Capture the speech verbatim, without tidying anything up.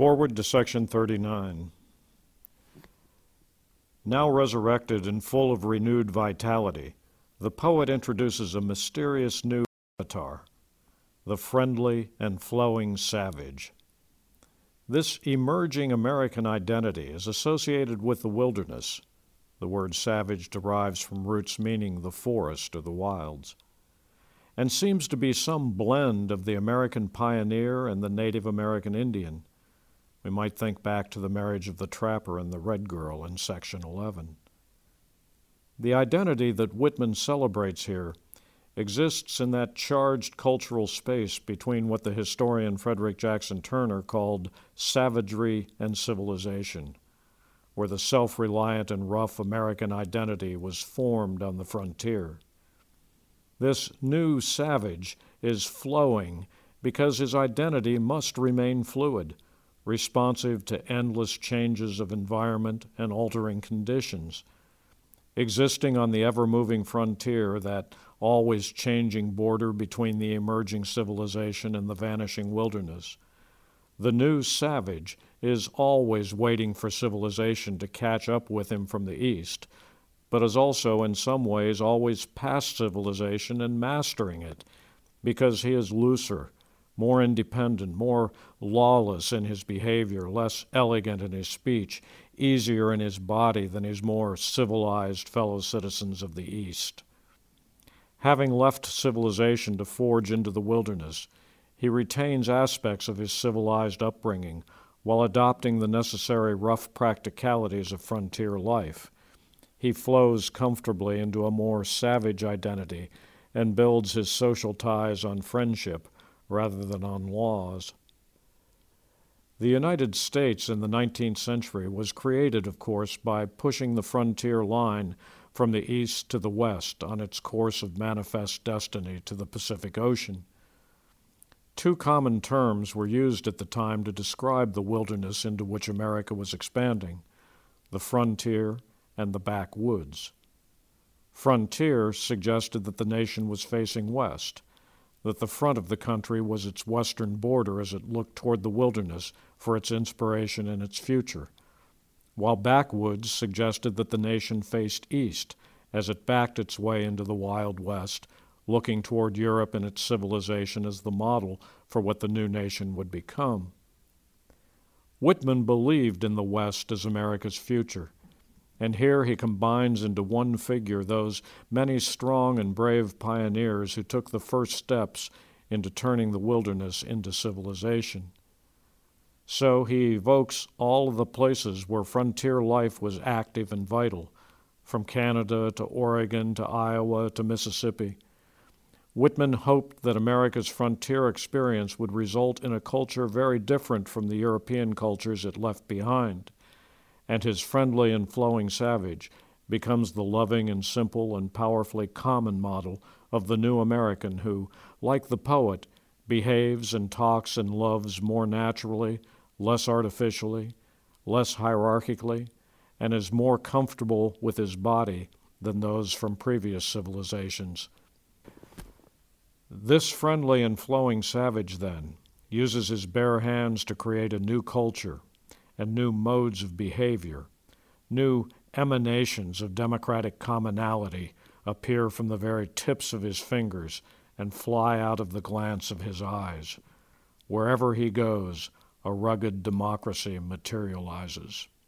Forward to section thirty-nine. Now resurrected and full of renewed vitality, the poet introduces a mysterious new avatar, the friendly and flowing savage. This emerging American identity is associated with the wilderness. The word savage derives from roots meaning the forest or the wilds, and seems to be some blend of the American pioneer and the Native American Indian. We might think back to the marriage of the trapper and the red girl in section eleven. The identity that Whitman celebrates here exists in that charged cultural space between what the historian Frederick Jackson Turner called savagery and civilization, where the self-reliant and rough American identity was formed on the frontier. This new savage is flowing because his identity must remain fluid, responsive to endless changes of environment and altering conditions. Existing on the ever-moving frontier, that always changing border between the emerging civilization and the vanishing wilderness, the new savage is always waiting for civilization to catch up with him from the east, but is also in some ways always past civilization and mastering it, because he is looser, more independent, more lawless in his behavior, less elegant in his speech, easier in his body than his more civilized fellow citizens of the East. Having left civilization to forge into the wilderness, he retains aspects of his civilized upbringing while adopting the necessary rough practicalities of frontier life. He flows comfortably into a more savage identity and builds his social ties on friendship rather than on laws. The United States in the nineteenth century was created, of course, by pushing the frontier line from the east to the west on its course of manifest destiny to the Pacific Ocean. Two common terms were used at the time to describe the wilderness into which America was expanding: the frontier and the backwoods. Frontier suggested that the nation was facing west, that the front of the country was its western border as it looked toward the wilderness for its inspiration and its future, while backwoods suggested that the nation faced east as it backed its way into the Wild West, looking toward Europe and its civilization as the model for what the new nation would become. Whitman believed in the West as America's future, and here he combines into one figure those many strong and brave pioneers who took the first steps into turning the wilderness into civilization. So he evokes all of the places where frontier life was active and vital, from Canada to Oregon to Iowa to Mississippi. Whitman hoped that America's frontier experience would result in a culture very different from the European cultures it left behind, and his friendly and flowing savage becomes the loving and simple and powerfully common model of the new American who, like the poet, behaves and talks and loves more naturally, less artificially, less hierarchically, and is more comfortable with his body than those from previous civilizations. This friendly and flowing savage, then, uses his bare hands to create a new culture and new modes of behavior. New emanations of democratic commonality appear from the very tips of his fingers and fly out of the glance of his eyes. Wherever he goes, a rugged democracy materializes.